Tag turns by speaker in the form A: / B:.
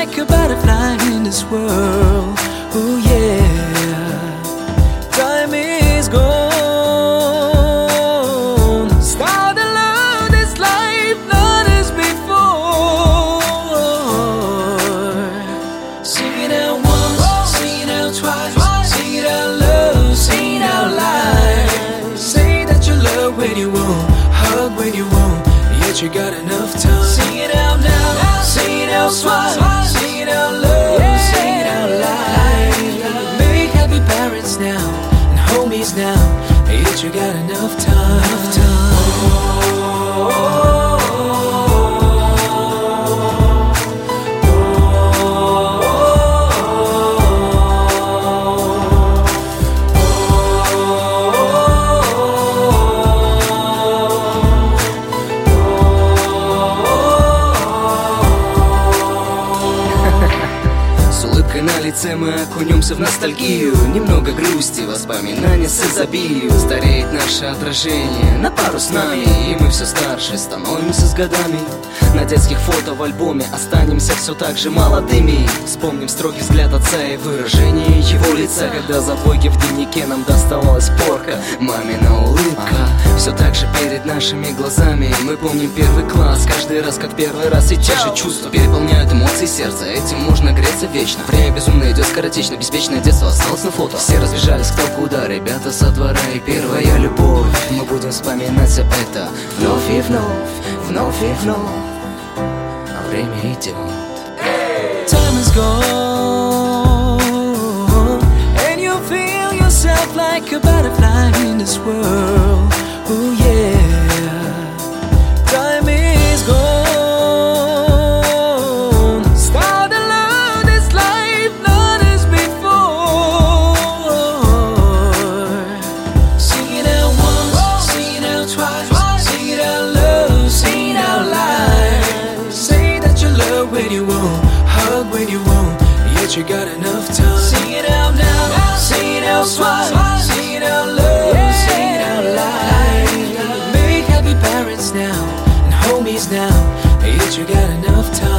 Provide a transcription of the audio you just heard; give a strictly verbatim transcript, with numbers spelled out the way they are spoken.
A: like a butterfly in this world. Oh yeah, time is gone. Start to love this life not as before. Sing it out once, sing it out twice, sing it out loud, sing it out loud. Say that you love when you want, hug when you want, yet you got enough time. Sing it out now, sing it out twice, sing it out loud, sing it out loud. Make happy parents now and homies now, yet you got enough time. Enough time.
B: На лице мы окунемся в ностальгию, немного грусти, воспоминания с изобилию. Стареет наше отражение на пару с нами, и мы все старше становимся с годами. На детских фото в альбоме останемся все так же молодыми. Вспомним строгий взгляд отца и выражение его лица, когда за двойки в дневнике нам доставалась порка. Мамина улыбка все так же перед нашими глазами. Мы помним первый класс, каждый раз как первый раз, и те же чувства переполняют эмоции сердца. Этим можно греться вечно. Время безумно идет скоротечно, беспечное детство осталось на фото. Все разбежались кто куда, ребята со двора и первая любовь. Мы будем вспоминать все это вновь и вновь, вновь и вновь. А время идет.
A: Time is gone, and you feel yourself like a butterfly in this world. Oh yeah, time is gone. Start to love this life not as before. Sing it out once, sing it out twice, sing it out loud, sing it out loud. Say that you love when you want, hug when you want, yet you got enough time. Sing it out now, sing it out twice, sing it out loud, sing it out loud. Make happy parents now and homies now, yet you got enough time.